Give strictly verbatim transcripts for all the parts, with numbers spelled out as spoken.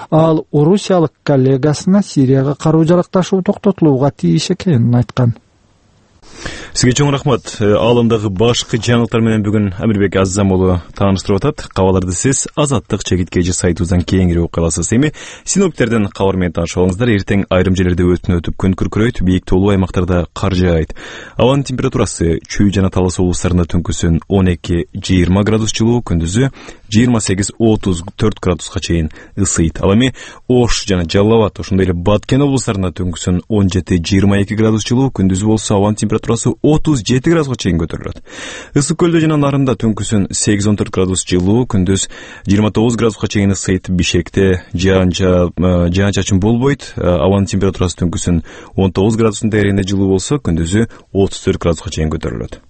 Ал орусиялык коллегасына Сирияга каруу-жарак ташуу токтотулууга тийиш экенин айткан. Сизге чоң рахмат. Алымдагы башкы жаңылыктар менен бүгүн Амирбек Аззам уулу тааныштырып атат. Кабарларды сиз Азаттык чегиткечи сайтыбыздан кийинкирип окуй аласыз. Эми синоптиктерден кабар менен таанышып алыңыздар. Эртең айрым жерлерде өтүнө өтүп күн күркүрөйт, бийик тоолуу аймактарда кар жаайт. Абанын температурасы Чүй жана Талас облустарында түнкүсүн он эки жыйырма градус жылуу, күндүзү жыйырма сегиз отуз төрт градуска чейин ысыйт. Ал эми Ош жана Жалал Абад, ошондой эле Баткен облустарында түнкүсүн он жети жыйырма эки градус жылуу, күндүзү болсо абанын температурасы отуз жети градуска чейин көтөрүлөт. Ысык көлдө жана Нарында түнкүсүн сегиз он төрт градус жылуу, күндүз жыйырма тогуз градуска чейин ысыйт. Бишкекте жаан чачын болбойт. Абанын температурасы түнкүсүн он тогуз градустун дээринде жылуу болсо, күндүзү отуз төрт градуска чейин көтөрүлөт.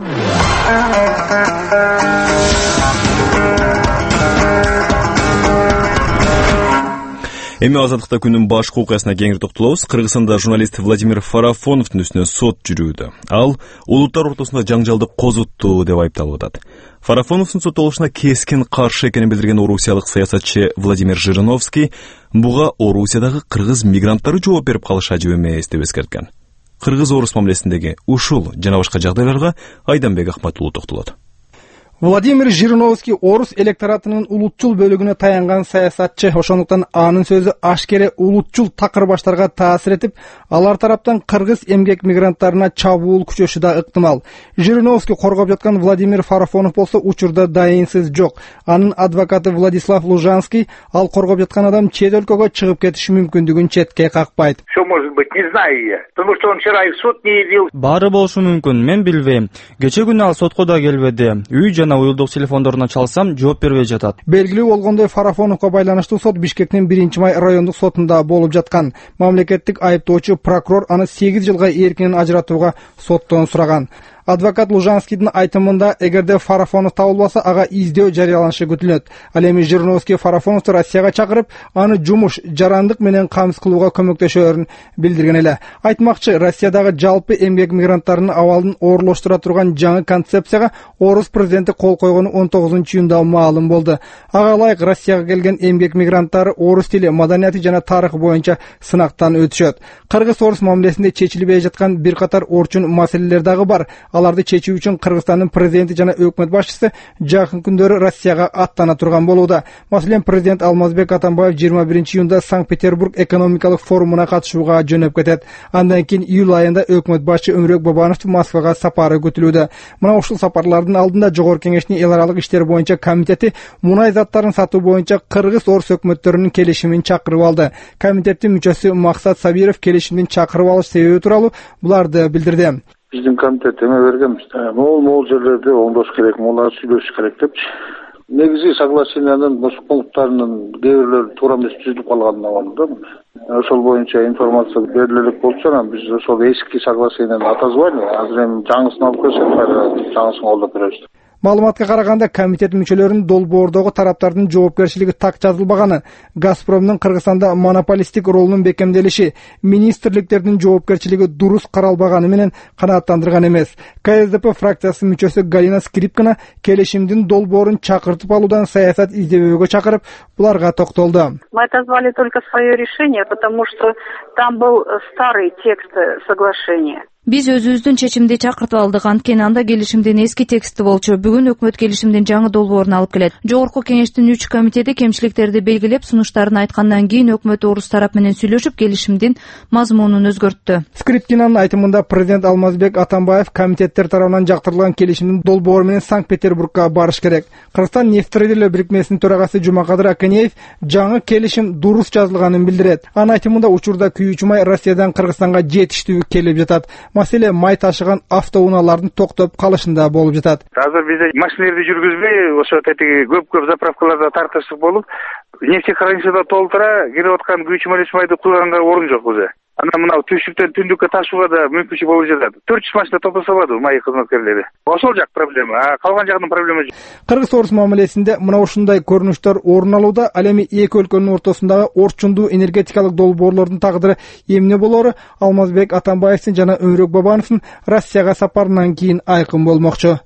Эми Азаттыкта күнүн башкы окуясына кеңири токтолобуз. Кыргызстанда журналист Владимир Фарафоновдун үстүнө сот жүрүүдө. Ал улуттар ортосунда жаңжалды козутту деп айыпталып атат. Фарафоновдун соттолушуна кескин каршы экенин билдирген орусиялык саясатчы Владимир Жириновский буга Орусиядагы кыргыз мигранттары жооп берип калышы ажып эмес деп эскерткен. Кыргыз-орус мамилесиндеги ушул жана башка жагдайларга Айданбек Ахматуллу токтолот. Владимир Жириновский орус электоратынын улутчул бөлүгүнө таянган саясатчы, ошондуктан анын сөзү ашкере улутчул такыр баштарга таасир этип, алар тараптан кыргыз эмгек мигранттарына чабуул күчөшү да ыктымал. Жириновский коргоп жаткан Владимир Фарафонов болсо учурда дайынсыз жок. Анын адвокаты Владислав Лужанский ал коргоп жаткан адам чет өлкөгө чыгып кетиши мүмкүндүгүн четке какпайт. Что может быть, не знаю я, потому что он вчера и в суд не явился. Баары болушу мүмкүн, мен билбейм. Кече күнү ал сотко да келбеди. Үй жана уюлдук телефондоруна чалсам жооп бербей жатат. Белгилүү болгондой, Фарафоновго байланыштуу сот Бишкектин биринчи май райондук сотунда болуп жаткан. Мамлекеттик айыптоочу прокурор аны сегиз жылга эркинен ажыратууга соттон сураган. Адвокат Лужанскийдин айтымында, эгерде Фарафонов табылбаса, ага издөө жарыяланышы күтүлөт. Ал эми Жириновский Фарафоновду Россияга чакырып, аны жумуш, жарандык менен камсыз кылууга көмөктөшөөрүн билдирген эле. Айтмакчы, Россиядагы жалпы эмгек мигранттарынын абалын оорлоштура турган жаңы концепцияга орус президенти кол койгону он тогузунчу июнда маалым болду. Ага ылайык Россияга келген эмгек мигранттары орус тили, маданияты жана тарыхы боюнча сынактан өтүшөт. Кыргыз-орус мамилесинде чечилбей жаткан бир катар орчун маселелер дагы бар. Аларды чечүү үчүн Кыргызстандын президенти жана өкмөт башчысы жакын күндөрү Россияга аттана турган болууда. Маселен, президент Алмазбек Атамбаев жыйырма биринчи июнда Санкт-Петербург экономикалык форумуна катышууга жөнөп кетет. Андан кийин июль айында өкмөт башчы Өмүрөк Бабановдун Москвага сапары күтүлүүдө. Мына ушул сапарлардын алдында Жогорку Кеңештин эл аралык иштер боюнча комитети мунай заттарын сатуу боюнча Кыргыз-орус өкмөттөрүнүн келишимин чакырып алды. Комитеттин мүчөсү Максат Сабиров келишимдин чакырып алыш себеби тууралуу буларды билдирди. Биздин комитет эме бергенбиз. Могул могул жерлерде оңдош керек, могулар сүйлөшүш керек депчи. Негизи соглашениянын башка пункттарынын кээ бирлери туура эмес түзүлүп калганын абалы да. Ошол боюнча информация берилелик болчу, анан биз ошол эски соглашенияны атазбайлы. Азыр эми жаңысын алып келсек, жаңысын колдоп беребиз. Маалыматка караганда, комитет мүчөлөрүнүн долбоордогу тараптардын жоопкерчилиги так жазылбаганы, Газпромдун Кыргызстанда монополисттик ролунун бекемделиши, министрликтердин жоопкерчилиги дурус каралбаганы менен канааттандырган эмес. ка эс дэ пэ фракциясынын мүчөсү Галина Скрипкина келишимдин долбоорун чакыртып алуудан саясат издебөөгө чакырып, буларга токтолду. Мы отозвали только свое решение, потому что там был старый текст соглашения. Биз өзүбүздүн чечимди чакыртып алдык, анткени анда келишимдин эски тексти болчу. Бүгүн өкмөт келишимдин жаңы долбоорун алып келет. Жогорку Кеңештин үч комитети кемчиликтерди белгилеп, сунуштарын айткандан кийин өкмөт орус тарап менен сүйлөшүп, келишимдин мазмунун өзгөрттү. Скрипкинанын айтымында президент Алмазбек Атамбаев комитеттер тарабынан жактырылган келишимдин долбоору менен Санкт-Петербургка барыш керек. Кыргызстан нефть трейдерлер бирикмесинин төрагасы Жумакадыр Акенеев жаңы келишим дурус жазылганын билдирет. Анын айтымында учурда күйүүчү май Россиядан Кыргызстанга жетиштүү келип жатат. Маселе май ташыган автоунаалардын токтоп калышында болуп жатат. Азыр бизде машиналарды жүргүзбөй, ошо тетиги көп-көп заправкаларда тартыштык болуп, нефтехранилищеде толтура кирип аткан күйүүчү майды куйганга орун жок уже. Анан мына түшүктөн түндүккө ташууга да мүмкүнчүлүк болуп жатат. төрт жүз машина топтоса болот май кызматкерлери. Ошол жак проблема, а калган жагынын проблема жок. Кыргыз-орус мамилесинде мына ушундай көрүнүштөр орун алууда. Ал эми эки өлкөнүн ортосундагы орчундуу энергетикалык долбоорлордун тагдыры эмне болоору Алмазбек Атамбаевдин жана Өмүрөк Бабановдун Россияга сапарынан кийин айкын болмокчу.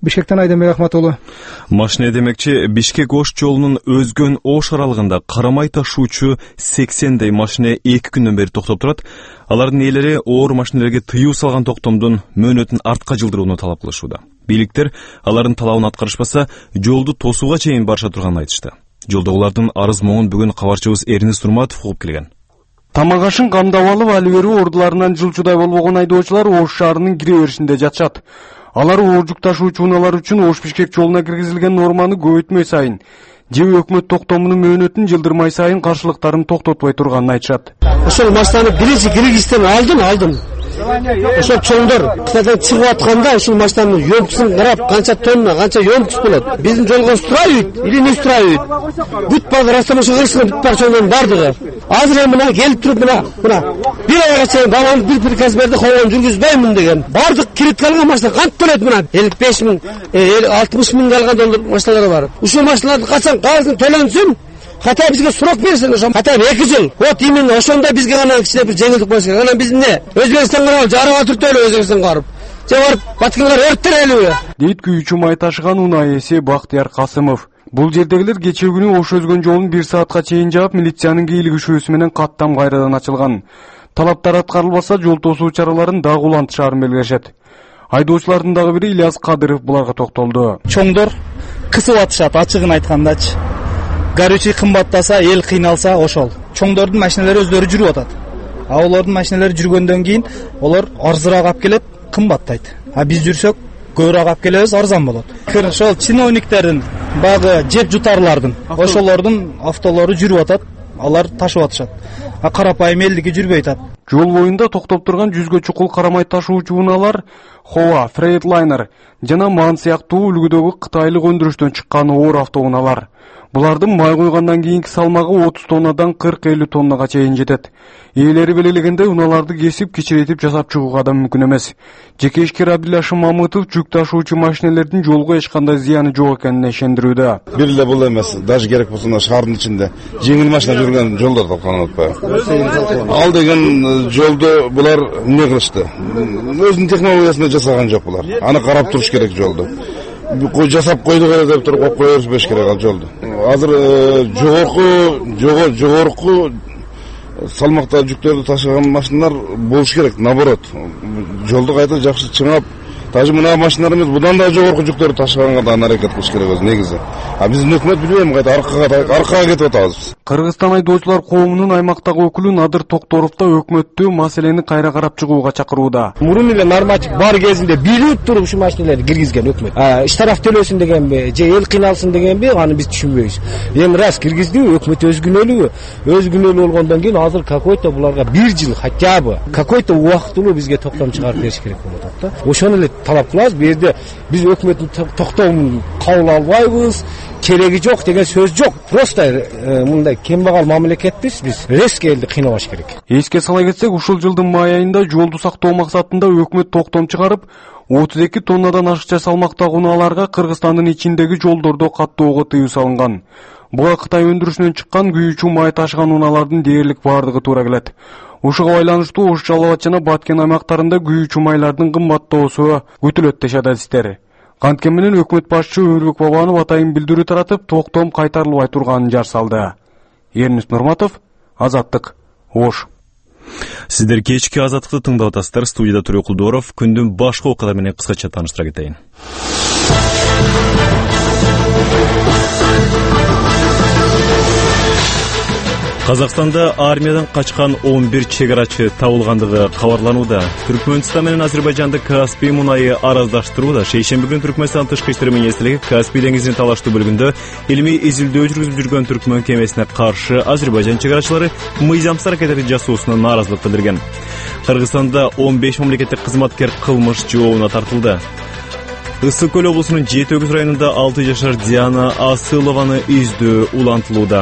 Бишкектен Айдембек Ахматулы. Машина демекчи Бишкек Ош жолунун өзгөн Ош аралыгында карамай ташуучу сексендей машина эки күндөн бери токтоп турат. Алардын ээлери оор машиналарга тыюу салган токтомдун мөөнөтүн артка жылдырууну талап кылышууда. Бийликтер алардын талабын аткарышпаса, жолду тосууга чейин барыша турганын айтышты. Жолдогулардын арыз моңун бүгүн кабарчыбыз Эрнис Турматов угуп келген. Тамагашын камдап алып, али берүү ордуларынан жылчудай болбогон айдоочулар Ош шаарынын кире беришинде жатышат. Алар оор жүк ташуучу унаалар үчүн Ош Бишкек жолуна киргизилген норманы көбөйтмөй сайын, же өкмөт токтомунун мөөнөтүн жылдырмай сайын каршылыктарын токтотпой турганын айтышат. Ошол машинаны биринчи киргизден алдым, алдым. Ошол чоңдор Кытайдан чыгып атканда ушул машинанын ёмкусын карап, канча тонна, канча ёмкус болот. Биздин жолго устраивайт или не устраивайт. Бүт баары растамашы кылышкан бүт бакчалардын бардыгы. Азыр мына келип туруп мына, мына бир айга чейин баланы бир приказ берди, койгон жүргүзбөймүн деген. Бардык кредитке алган машина кант төлөйт мына? элүү беш миң, алтымыш миңге алган доллар машиналар бар. Ушул машиналарды качан карызын төлөнсүн? Хотя бизге срок берсин, ошо хотя эки жыл. Вот именно ошондо бизге гана кичине бир жеңилдик болуш керек. Анан биз эмне? Өзбекстанга жарыга түртөлү Өзбекстанга барып. Же барып Баткенге өрттөрөлүбү? Дейт күйүүчү май ташыган унаа ээси Бактияр Касымов. Бул жердегилер кечээ күнү Ош өзгөн жолун бир саатка чейин жаап, милициянын кийлигишүүсү менен каттам кайрадан ачылган. Талаптар аткарылбаса, жол тосуу чараларын дагы улантышаарын белгилешет. Айдоочулардын дагы бири Ильяс Кадыров буларга токтолду. Чоңдор кысып атышат, ачыгын айткандачы. Гаручи кымбаттаса, эл кыйналса ошол. Чоңдордун машиналары өздөрү жүрүп атат. А олордун машиналары жүргөндөн кийин олар арзыраак алып келет, кымбаттайт. А биз жүрсөк, көбүрөөк алып келебиз, арзан болот. Ошол чиновниктердин, багы жеп жутарлардын, ошолордун автолору жүрүп атат, алар ташып атышат. А карапайым элдики жүрбөй атат. Жол боюнда токтоп турган жүзгө чукул карамай ташуучу унаалар Хова, Фрейдлайнер жана Ман сыяктуу үлгүдөгү кытайлык өндүрүштөн чыккан оор автоунаалар. Булардын май койгондан кийинки салмагы отуз тоннадан кырк элүү тоннага чейин жетет. Ээлери белгилегендей унааларды кесип, кичиретип жасап чыгууга да мүмкүн эмес. Жеке ишкер Абдилашым Мамытов жүк ташуучу машинелердин жолго эч кандай зыяны жок экенине ишендирүүдө. Бир эле бул эмес, даже керек болсо шаардын ичинде жеңил машина жүргөн жолдор талкаланып атпайбы. Ал деген жолду булар эмне кылышты? Өзүнүн технологиясында жасаган жок булар. Аны карап туруш керек жолду. Жасап койдук деп туруп коюп кое бербеш керек ал жолду. Азыр жогорку, жогор, жогорку салмакта жүктөрдү ташыган машиналар болуш керек, наоборот. Жолду кайта жакшы чыңап, даже мына машиналар эмес, будан да жогорку жүктөрдү ташыганга да аракет кылыш керек өзү негизи. А биздин өкмөт билбейм, кайта аркага аркага кетип атабыз биз. Кыргызстан айдоочулар коомунун аймактагы өкүлү Надыр Токторов да өкмөттү маселени кайра карап чыгууга чакырууда. Мурун эле норматив бар кезинде билип туруп ушу машиналарды киргизген өкмөт. Штраф төлөсүн дегенби, же эл кыйналсын дегенби, аны биз түшүнбөйбүз. Эми раз киргиздиби, өкмөт өз күнөөлүгү, өз күнөөлүү болгондон кийин азыр какой-то буларга бир жыл хотя бы какой-то убактылуу бизге токтом чыгарып бериш керек болуп атат да. Ошону эле талап кылабыз. Бу жерде биз өкмөттүн токтомун кабыл албайбыз, кереги жок деген сөз жок. Просто мындай кембагал мамлекетпиз биз. Резко элди кыйнабаш керек. Эске сала кетсек, ушул жылдын май айында жолду сактоо максатында өкмөт токтом чыгарып, отуз эки тоннадан ашыкча салмактагы унааларга Кыргызстандын ичиндеги жолдордо каттоого тыюу салынган. Буга Кытай өндүрүшүнөн чыккан күйүүчү май ташыган унаалардын дээрлик бардыгы туура келет. Ушуга байланыштуу Ош, Жалал Абад жана Баткен аймактарында күйүүчү майлардын кымбаттоосу күтүлөт дешет адистер. Канткени менен өкмөт башчысы Өмүрбек Бабанов атайын билдирүү таратып, токтом кайтарылбай турганын жар салды. Эрнис Нурматов, Азаттык, Ош. Сиздер кечки Азаттыкты тыңдап атасыздар. Студияда Турой Кулдоров. Күндүн башка окуялары менен кыскача тааныштыра кетейин. Казакстанда армиядан качкан он бир чегарачы табылгандыгы кабарланууда. Түркмөнстан менен Азербайжанды Каспий мунайы араздаштырууда. Шейшемби күнү Түркмөнстан тышкы иштер министрлиги Каспий деңизин талаштуу бөлүгүндө илмий изилдөө жүргүзүп жүргөн түркмөн кемесине каршы Азербайжан чегарачылары мыйзамсыз аракеттерди жасоосуна нааразылык билдирген. Кыргызстанда он беш мамлекеттик кызматкер кылмыш жообуна тартылды. Ысык көл облусунун Жети Өгүз районунда алты жашар Диана Асылованы издөө улантылууда.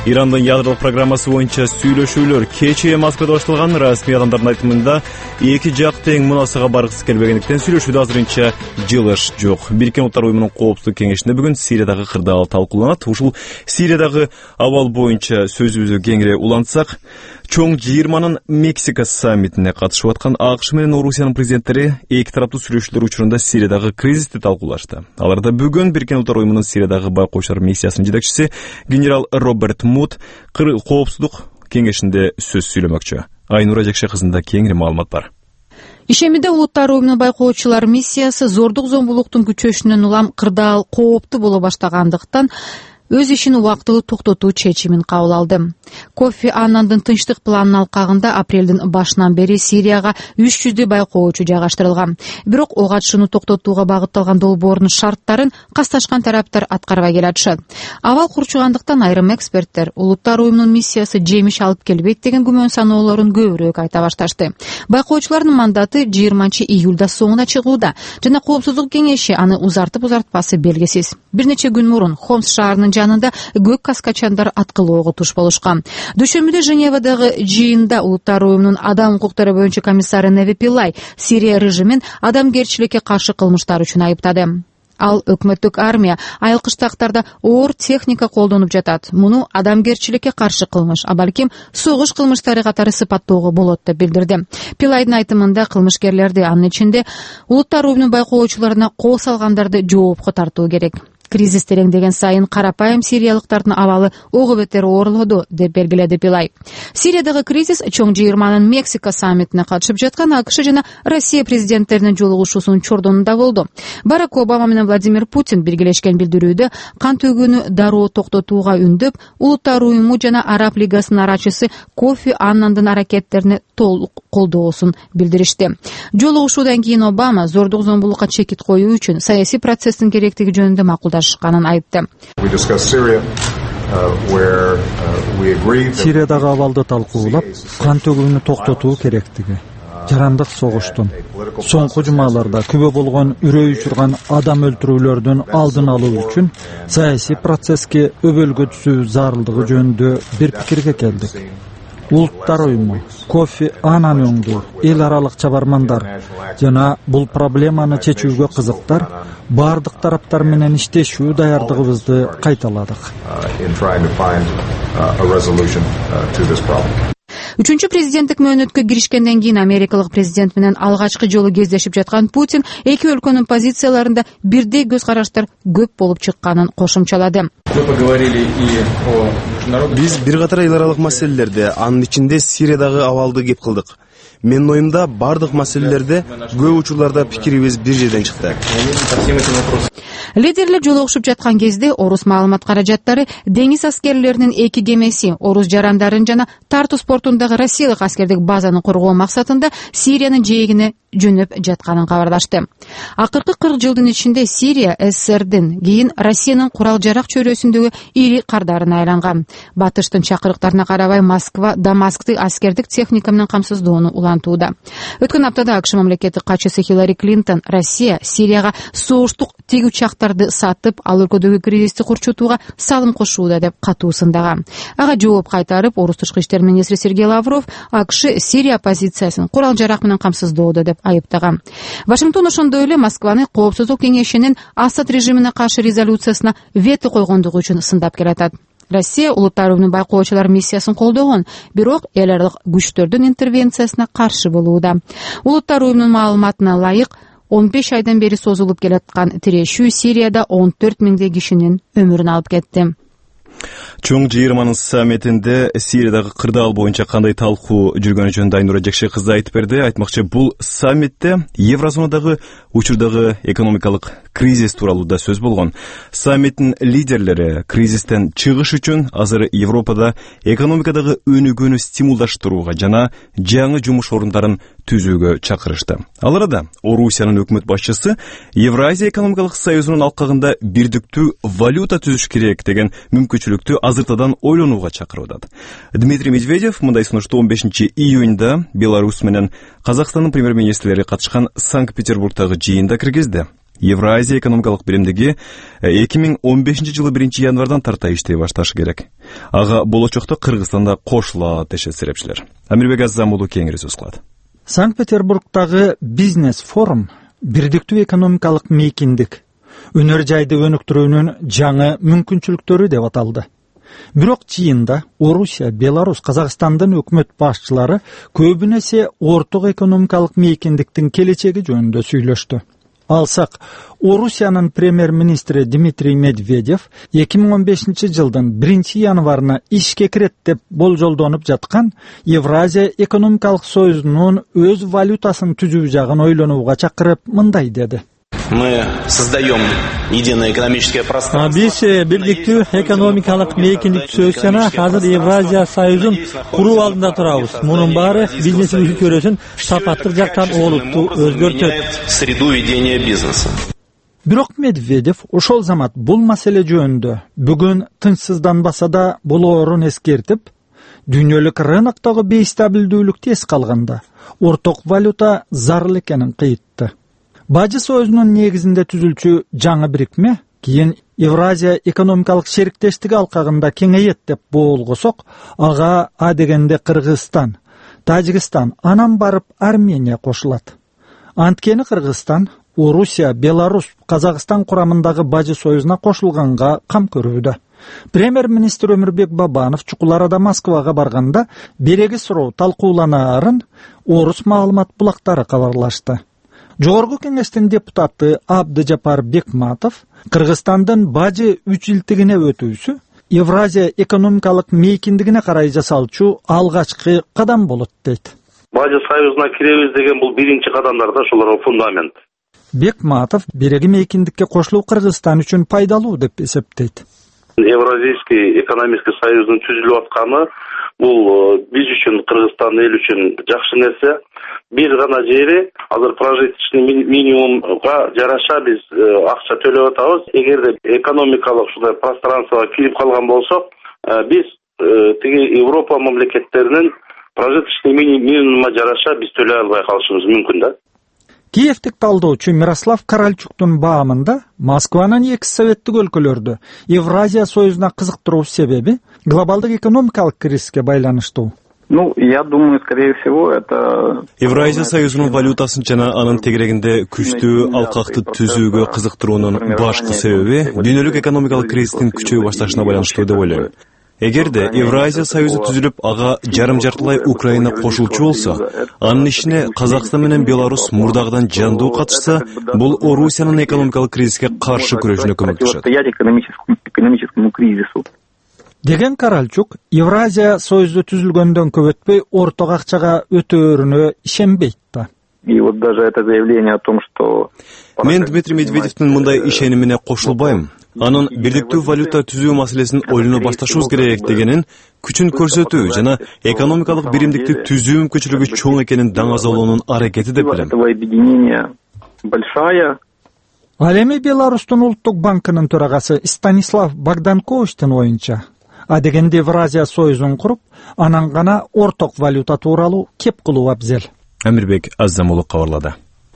Ирандын ядролук программасы боюнча сүйлөшүүлөр кечээ Москвада башталган. Расмий адамдардын айтымында эки жак тең мунасага баргысы келбегендиктен сүйлөшүүдө азырынча жылыш жок. Бириккен Улуттар уюмунун коопсуздук кеңешинде бүгүн Сириядагы кырдаал талкууланат. Ушул Сириядагы абал боюнча сөзүбүздү кеңири улантсак, чоң жыйырманын Мексика саммитине катышып аткан АКШ менен Орусиянын президенттери эки тараптуу сүйлөшүүлөр учурунда Сириядагы кризисти талкуулашты. Аларда бүгүн Бириккен Улуттар уюмунун Сириядагы байкоочулар миссиясынын жетекчиси генерал Роберт Мут коопсуздук кеңешинде сөз сүйлөмөкчү. Айнура Жекше кызында кеңири маалымат бар. Ишемиде Улуттар уюмунун байкоочулар миссиясы зордук зомбулуктун күчөшүнөн улам кырдаал кооптуу боло баштагандыктан өз ишин убактылуу токтотуу чечимин кабыл алды. Кофи Аннандын тынчтык планынын алкагында апрелдин башынан бери Сирияга үч жүздөй байкоочу жайгаштырылган. Бирок ок атышууну токтотууга багытталган долбоордун шарттарын касташкан тараптар аткарбай келатышат. Абал курчугандыктан айрым эксперттер Улуттар уюмунун миссиясы жемиш алып келбейт деген күмөн саноолорун көбүрөөк айта башташты. Байкоочулардын мандаты жыйырманчы июлда соңуна чыгууда жана Коопсуздук кеңеши аны узартып узартпасы белгисиз. Бир нече күн мурун Хомс шаарынын жанында көк каскачандар аткылоого туш болушкан. Дүйшөмбүдө Женевадагы жыйында Улуттар уюмунун адам укуктары боюнча комиссары Неви Пилай Сирия режимин адамгерчиликке каршы кылмыштар үчүн айыптады. Ал өкмөттүк армия айылкы штаттарда оор техника колдонуп жатат. Муну адамгерчиликке каршы кылмыш, а балким согуш кылмыштары катары сыпаттоого болот деп билдирди. Пилайдын айтымында кылмышкерлерди, анын ичинде Улуттар уюмунун байкоочуларына кол салгандарды жоопко тартуу керек. Кризис тереңдеген сайын карапайым сириялыктардын абалы ого бетер оорлоду деп белгиледи Пилай. Сириядагы кризис чоң жыйырманын Мексика саммитине катышып жаткан АКШ жана Россия президенттеринин жолугушуусунун чордонунда болду. Барак Обама менен Владимир Путин биргелешкен билдирүүдө кан төгүүнү дароо токтотууга үндөп, Улуттар уюму жана Араб лигасынын арачысы Кофи Аннандын аракеттерине толук колдоосун билдиришти. Жолугушуудан кийин Обама зордук зомбулукка чекит коюу үчүн саясий процесстин керектиги жөнүндө макулдашканын айтты. Сириядагы абалды талкуулап, кан төгүүнү токтотуу керектиги, жарандык согуштун, соңку жумаларда күбө болгон үрөй учурган адам өлтүрүүлөрдүн алдын алуу үчүн саясий процесске өбөлгө түзүү зарылдыгы жөнүндө бир пикирге келдик. Улуттар уюму, Кофи Аннан өңдүү, эл аралык чабармандар жана бул проблеманы чечүүгө кызыктар бардык тараптар менен иштешүү даярдыгыбызды кайталадык. Үчүнчү президенттик мөөнөткө киришкенден кийин америкалык президент менен алгачкы жолу кездешип жаткан Путин эки өлкөнүн позицияларында бирдей көз караштар көп болуп чыкканын кошумчалады. Биз бир катар эл аралык маселелерде, анын ичинде Сириядагы абалды кеп кылдык. Менин оюмда бардык маселелерде көп учурларда пикирибиз бир жерден чыкты. Лидерлер жолугушуп жаткан кезде орус маалымат каражаттары деңиз аскерлеринин эки кемеси орус жарандарын жана Тартус портундагы россиялык аскердик базаны коргоо максатында Сириянын жээгине жөнөп жатканын кабарлашты. Акыркы кырк жылдын ичинде Сирия СССРдин, кийин Россиянын курал жарак чөйрөсүндөгү ири кардарына айланган. Батыштын чакырыктарына карабай Москва Дамаскты аскердик техника менен камсыздоону улантууда. Өткөн аптада АКШ мамлекеттик катчысы Хиллари Клинтон Россия Сирияга согуштук тиг учактарды сатып, ал өлкөдөгү кризисти курчутууга салым кошууда деп катуу сындаган. Ага жооп кайтарып, орус тышкы иштер министри Сергей Лавров АКШ Сирия позициясын курал жарак менен камсыздоодо деп айыптаган. Вашингтон ошондой эле Москваны Коопсуздук кеңешинин Асад режимине каршы резолюциясына вето койгондугу үчүн сындап келатат. Россия Улуттар уюмунун байкоочулар миссиясын колдогон, бирок эл аралык күчтөрдүн интервенциясына каршы болууда. Улуттар уюмунун маалыматына ылайык, он беш айдан бери созулуп келаткан тирешүү Сирияда он төрт миңдей кишинин өмүрүн алып кетти. Чоң жыйырманын саммитинде Сириядагы кырдаал боюнча кандай талкуу жүргөнү жөнүндө Айнура Жекше кызы айтып берди. Айтмакчы, бул саммитте Еврозонадагы учурдагы экономикалык кризис тууралуу да сөз болгон. Саммиттин лидерлери кризистен чыгыш үчүн азыр Европада экономикадагы өнүгүүнү стимулдаштырууга жана жаңы жумуш орундарын түзүүгө чакырышты. Ал арада Орусиянын өкмөт башчысы Евразия экономикалык союзунун алкагында бирдиктүү валюта түзүш керек деген мүмкүнчүлүктү азыртадан ойлонууга чакырып атат. Дмитрий Медведев мындай сунушту он бешинчи июнда Беларусь менен Казакстандын премьер-министрлери катышкан Санкт-Петербургдагы жыйында киргизди. Евразия экономикалык биримдиги эки миң он бешинчи жылы биринчи январдан тарта иштей башташы керек. Ага болочокто Кыргызстанда кошулат дешет серепчилер. Амирбек Аззамулу кеңири сөз кылат. Санкт-Петербургдагы бизнес форум бирдиктүү экономикалык мейкиндик, өнөр жайды өнүктүрүүнүн жаңы мүмкүнчүлүктөрү деп аталды. Бирок чыйында Орусия, Беларусь, Казакстандын өкмөт башчылары көбүнесе орток экономикалык мейкиндиктин келечеги жөнүндө сүйлөштү. Алсак, Орусиянын премьер-министри Дмитрий Медведев эки миң он бешинчи жылдын биринчи январына ишке кирет деп болжолдонуп жаткан Евразия экономикалык союзунун өз валютасын түзүү жагын ойлонууга чакырып мындай деди. Мы создаем единое экономическое пространство. Биз бирдиктүү экономикалык мейкиндик сөзсана азыр Евразия союзун куруу алдында турабыз. Мунун баары бизнесибиз көрөсүн сапаттык жактан олуттуу өзгөртөт. Среду ведения бизнеса. Бирок Медведев ошол замат бул маселе жөнүндө бүгүн тынчсызданбаса да болоорун эскертип, дүйнөлүк рыноктогу бейстабилдүүлүктү эске алганда орток валюта зарыл экенин кыйтты. Бажы союзунун негизинде түзүлчү жаңы бирикме кийин Евразия экономикалык шериктештиги алкагында кеңейет деп болгосок, ага а дегенде Кыргызстан, Тажикстан, анан барып Армения кошулат. Анткени Кыргызстан Орусия, Беларусь, Казакстан курамындагы бажы союзуна кошулганга кам көрүүдө. Премьер-министр Өмүрбек Бабанов чукул арада Москвага барганда береги суроо талкууланаарын орус маалымат булактары кабарлашты. Жогорку кеңештин депутаты Абдыжапар Бекматов Кыргызстандын бажы үч илтигине өтүүсү Евразия экономикалык мейкиндигине карай жасалчу алгачкы кадам болот дейт. Бажы союзуна киребиз деген бул биринчи кадамдар да, ошолорго фундамент. Бекматов береги мейкиндикке кошулуу Кыргызстан үчүн пайдалуу деп эсептейт. Евразийский экономический союздун түзүлүп атканы бул биз үчүн, Кыргызстан эл үчүн жакшы нерсе. Бир гана жери азыр прожиточный минимумга жараша биз акча төлөп атабыз. Эгерде экономикалык ушундай пространствого кирип калган болсок, биз тиги Европа мамлекеттеринин прожиточный минимумга жараша биз төлөй албай калышыбыз мүмкүн да. Киевтик талдоочу Мирослав Каральчуктун баамында Москванын эки советтик өлкөлөрдү Евразия союзуна кызыктыруу себеби глобалдык экономикалык кризиске байланыштуу. Ну, я думаю, скорее всего, это... Евразия союзунун валютасын жана анын тегерегинде күчтүү алкакты түзүүгө кызыктыруунун башкы себеби дүйнөлүк экономикалык кризистин күчөй башташына байланыштуу деп ойлойм. Эгерде Евразия союзу түзүлүп, ага жарым-жартылай Украина кошулчу болсо, анын ишине Казакстан менен Беларусь мурдагыдан жандуу катышса, бул Орусиянын экономикалык кризиске каршы күрөшүнө көмөктөшөт. Экономическому кризису. Деген Каральчук, Евразия союзу түзүлгөндөн көп өтпөй орток акчага өтөөрүнө ишенбейт да. И вот даже это заявление о том, что... Мен Дмитрий Медведевдин мындай ишенимине кошулбайм. Анын бирдиктүү валюта түзүү маселесин ойлоно башташыбыз керек дегенин күчүн көрсөтүү жана экономикалык биримдикти түзүү мүмкүнчүлүгү чоң экенин даңазалоонун аракети деп билем. Ал эми Беларустун улуттук банкынын төрагасы Станислав Богданковичтин оюнча, а дегенде Евразия союзун куруп, анан гана орток валюта тууралуу кеп кылуу абзел. Амирбек Аззамулу кабарлады.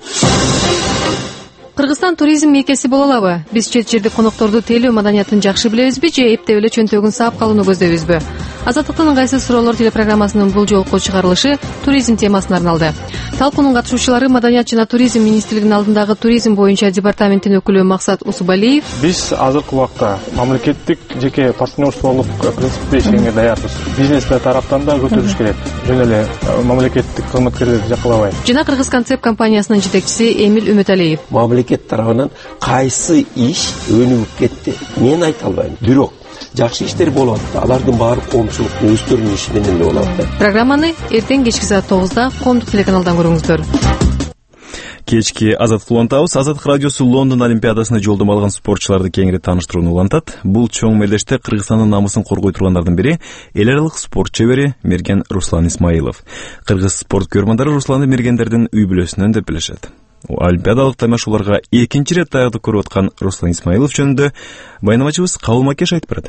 Кыргызстан туризм мейкеси боло алабы? Биз чет жердик конокторду тейлөө маданиятын жакшы билебизби же эптеп эле чөнтөгүн саап калууну көздөйбүзбү? Азаттыктын ыңгайсыз суроолор телепрограммасынын бул жолку чыгарылышы туризм темасына арналды. Талкуунун катышуучулары Маданият жана туризм министрлигинин алдындагы туризм боюнча департаменттин өкүлү Максат Усубалиев. Биз азыркы убакта мамлекеттик жеке партнерстволук принципте ишенге даярбыз. Бизнес тараптан да көтөрүш керек. Жөн эле мамлекеттик кызматкерлерди жаккылабай. Жана Кыргыз концепт компаниясынын жетекчиси Эмил Үмөталиев. Мамлекет тарабынан кайсы иш өнүгүп кетти? Мен айта албайм. Бирок жакшы иштер болот. Алардын баары коомчулуктун өздөрүнүн иши менен эле болот. Программаны эртең кечки саат тогузда Коомдук телеканалдан көрүңүздөр. Кечки Азаттык улантабыз. Азаттык радиосу Лондон Олимпиадасына жолдомо алган спортчуларды кеңири тааныштырууну улантат. Бул чоң мелдеште Кыргызстандын намысын коргой тургандардын бири эл аралык спорт чебери Мерген Руслан Исмаилов. Кыргыз спорт көрмандары Русланды мергендердин үй бүлөсүнөн деп билишет. Олимпиадалык таймашууларга экинчи рет даярдык көрүп аткан Руслан Исмаилов жөнүндө байнамачыбыз Кабыл Макеш айтып берет.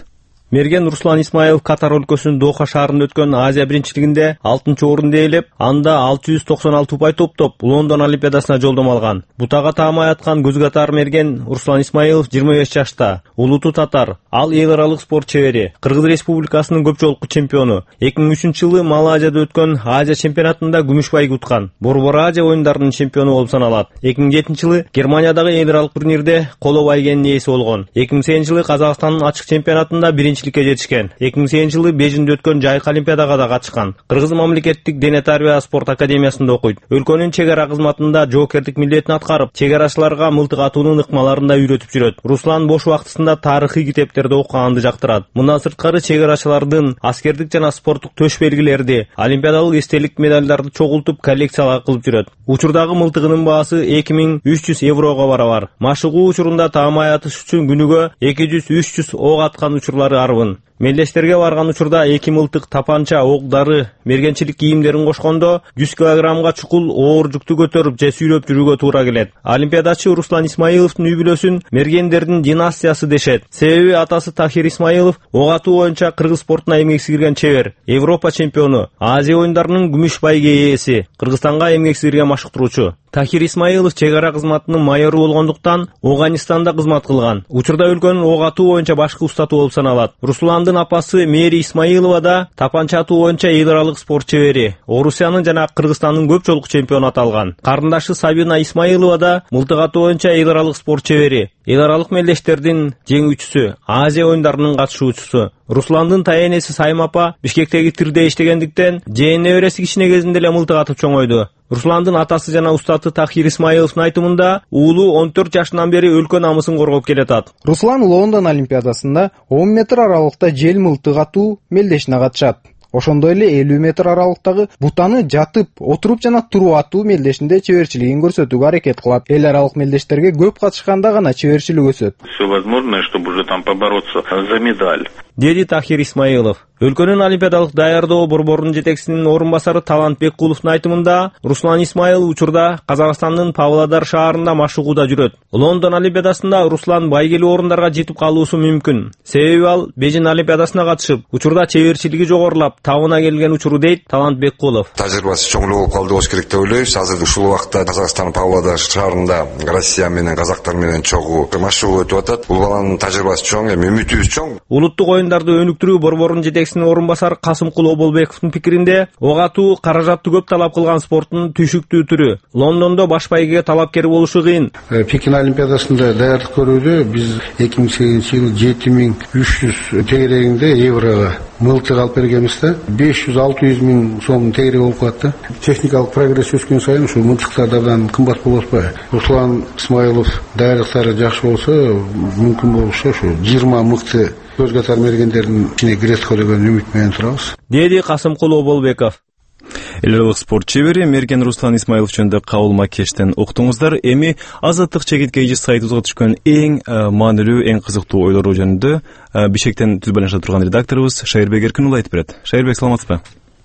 Мерген Руслан Исмаилов Катар өлкөсүнүн Доха шаарында өткөн Азия биринчилигинде алтынчы орунду ээлеп, анда алты жүз токсон алты упай топтоп Лондон Олимпиадасына жолдомо алган. Бутага таамай аткан көз катар мерген Руслан Исмаилов жыйырма беш жашта, улуту татар. Ал эл аралык спорт чебери, Кыргыз Республикасынын көп жолку чемпиону. эки миң үчүнчү жылы Малайзияда өткөн Азия чемпионатында күмүш байга уткан. Борбор Азия оюндарынын чемпиону болуп саналат. эки миң жетинчи жылы Германиядагы эл аралык турнирде коло байгенин ээси болгон. эки миң сегизинчи жылы Казакстандын ачык чемпионатында биринчиликке жетишкен. эки миң сегизинчи жылы Бейжиңде өткөн Жайкы олимпиадага да катышкан. Кыргыз мамлекеттик дене тарбия спорт академиясында окуйт. Өлкөнүн чек ара кызматында жоокердик милдетин аткарып, чек арачыларга мылтык атуунун ыкмаларын да үйрөтүп жүрөт. Руслан бош убактысында тарыхый китептерди окуганды жактырат. Мындан сырткары чек арачылардын аскердик жана спорттук төш белгилерди, олимпиадалык эстелик медалдарды чогултуп коллекцияга кылып жүрөт. Учурдагы мылтыгынын баасы эки миң үч жүз еврого барабар. Машыгуу учурунда таамай атыш үчүн күнүгө эки жүз үч жүз ок аткан учурлары арбын. Мелдештерге барган учурда эки мылтык, тапанча, ок дары, мергенчилик кийимдерин кошкондо жүз килограммга чукул оор жүктү көтөрүп же сүйрөп жүрүүгө туура келет. Олимпиадачы Руслан Исмаиловдун үй бүлөсүн мергендердин династиясы дешет. Себеби атасы Тахир Исмаилов ок атуу боюнча кыргыз спортуна эмгек сиңирген чебер, Европа чемпиону, Азия оюндарынын күмүш байге ээси, Кыргызстанга эмгек сиңирген машыктыруучу. Тахир Исмаилов чек ара кызматынын майору болгондуктан Афганистанда кызмат кылган. Учурда өлкөнүн ок атуу боюнча башкы устатуу болуп саналат. Русландын апасы Мери Исмаилова да тапанча атуу боюнча эл аралык спорт чебери, Орусиянын жана Кыргызстандын көп жолку чемпиону аталган. Карындашы Сабина Исмаилова да мылтык атуу боюнча эл аралык спорт чебери, эл аралык мелдештердин жеңүүчүсү, Азия оюндарынын катышуучусу. Русландын таянеси Сайым апа Бишкектеги тирде иштегендиктен жээн небереси кичине кезинде эле мылтык атып чоңойду. Русландын атасы жана устаты Тахир Исмаиловдун айтымында, уулу он төрт жашынан бери өлкө намысын коргоп келатат. Руслан Лондон олимпиадасында он метр аралыкта жел мылтык атуу мелдешине катышат. Ошондой эле элүү метр аралыктагы бутаны жатып, отуруп жана туруп атуу мелдешинде чеберчилигин көрсөтүүгө аракет кылат. Эл аралык мелдештерге көп катышканда гана чеберчилик өсөт. Все возможное, чтобы уже там побороться за медаль. Деди Тахир Исмаилов. Өлкөнүн олимпиадалык даярдоо борборунун жетекчисинин орун басары Талант Беккуловдун айтымында, Руслан Исмаилов учурда Казакстандын Павлодар шаарында машыгууда жүрөт. Лондон олимпиадасында Руслан байгелүү орундарга жетип калуусу мүмкүн. Себеби ал Бейжиң олимпиадасына катышып, учурда чеберчилиги жогорулап, табына келген учуру дейт Талант Беккулов. Тажрыйбасы чоң болуп калды болуш керек деп ойлойбуз. Азыр ушул убакта Казакстан Павлодар шаарында Россия менен казактар менен чогуу машыгуу өтүп атат. Бул баланын тажрыйбасы чоң, эми үмүтүбүз чоң. Улуттук оюндарды өнүктүрүү борборунун жетекчисинин орун басары Касымкул Оболбековдун пикиринде, ок атуу каражатты көп талап кылган спорттун түйшүктүү түрү. Лондондо баш байгеге талапкер болушу кыйын. Пекин олимпиадасында даярдык көрүүдө биз эки миң сегизинчи жылы жети миң үч жүз тегерегинде еврого мылтык алып бергенбиз да, беш жүз алты жүз миң сом тегереги болуп калат да. Техникалык прогресс өскөн сайын ушул мылтыктар абдан кымбат болуп атпайбы? Руслан Исмаилов даярдыктары жакшы болсо, мүмкүн болушу ушу жыйырма мыкты көз катар мергендердин ичине киретко деген үмүт менен турабыз. Деди Касымкул Оболбеков. Эл аралык спорт чебери Мерген Руслан Исмаилов жөнүндө кабыл макештен уктуңуздар. Эми азаттык чегиткеи сайтыбызга түшкөн эң маанилүү, эң кызыктуу ойлору жөнүндө Бишкектен түз байланышта турган редакторубуз Шайырбек Эркин уулу айтып берет. Шайырбек, саламатсызбы?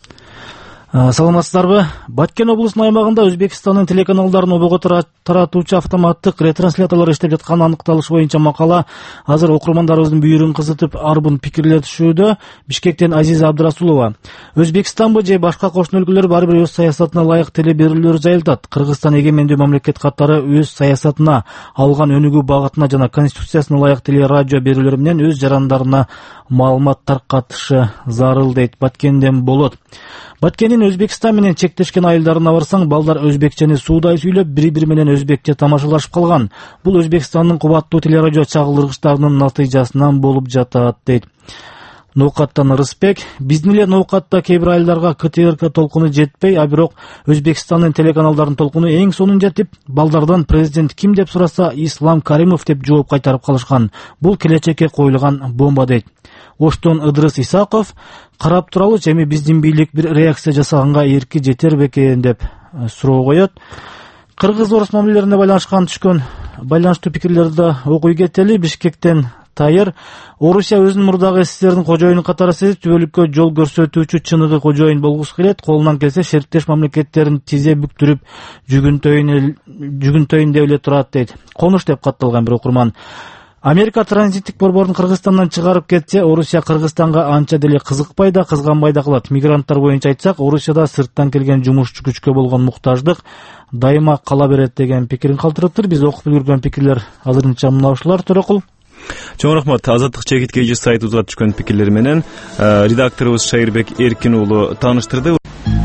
Саламатсыздарбы? Баткен облусунун аймагында Өзбекстандын телеканалдарын обого таратуучу автоматтык ретрансляторлор иштеп жатканы аныкталышы боюнча макала азыр окурмандарыбыздын бүйүрүн кызытып, арбын пикирлетишүүдө. Бишкектен Азиза Абдрасулова. Өзбекстанбы же башка кошуна өлкөлөр баары бир өз саясатына ылайык телеберүүлөр жайылтат. Кыргызстан эгемендүү мамлекет катары өз саясатына, алган өнүгүү багытына жана конституциясына ылайык телерадио берүүлөр менен өз жарандарына маалымат таркатышы зарыл дейт Баткенден болот. Баткендин Өзбекстан менен чектешкен айылдарына барсаң, балдар өзбекчени суудай сүйлөп, бири-бири менен өзбекче тамашалашып калган. Бул Өзбекстандын кубаттуу телерадио чагылдыргычтарынын натыйжасынан болуп жатат дейт. Ноокаттан Рыспек. Биздин эле Ноокатта кээ бир айылдарга КТРК толкуну жетпей, а бирок Өзбекстандын телеканалдарынын толкуну эң сонун жетип, балдардан президент ким деп сураса, Ислам Каримов деп жооп кайтарып калышкан. Бул келечекке коюлган бомба дейт. Оштон Ыдрыс Исаков. Карап туралычы, эми биздин бийлик бир реакция жасаганга эрки жетер бекен деп суроо коет. Кыргыз-орус мамилелерине байланышкан түшкөн байланыштуу пикирлерди окуй кетели. Бишкектен Тайыр. Орусия өзүнүн мурдагы СССРдин кожоюну катары сезип, түбөлүккө жол көрсөтүүчү чыныгы кожоюн болгусу келет. Колунан келсе шериктеш мамлекеттерин тизе бүктүрүп жүгүнтөйүн жүгүнтөйүн деп эле турат дейт. Конуш деп катталган бир окурман. Америка транзиттик борборун Кыргызстандан чыгарып кетсе, Орусия Кыргызстанга анча деле кызыкпай да, кызганбай да калат. Мигранттар боюнча айтсак, Орусияда сырттан келген жумушчу күчкө болгон муктаждык дайыма кала берет деген пикирин калтырыптыр. Биз окуп үлгүргөн пикирлер азырынча мына ушулар. Төрөкул. Чоң рахмат. Азаттык чегиткейчи сайтыбызга түшкөн пикирлер менен редакторубуз Шайырбек Эркин уулу тааныштырды.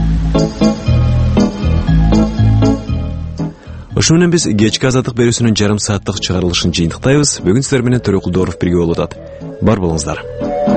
Ошо менен биз кечки азаттык берүүсүнүн жарым сааттык чыгарылышын жыйынтыктайбыз. Бүгүн сиздер менен Төрөкул Дооров бирге болуп атат. Бар болуңуздар.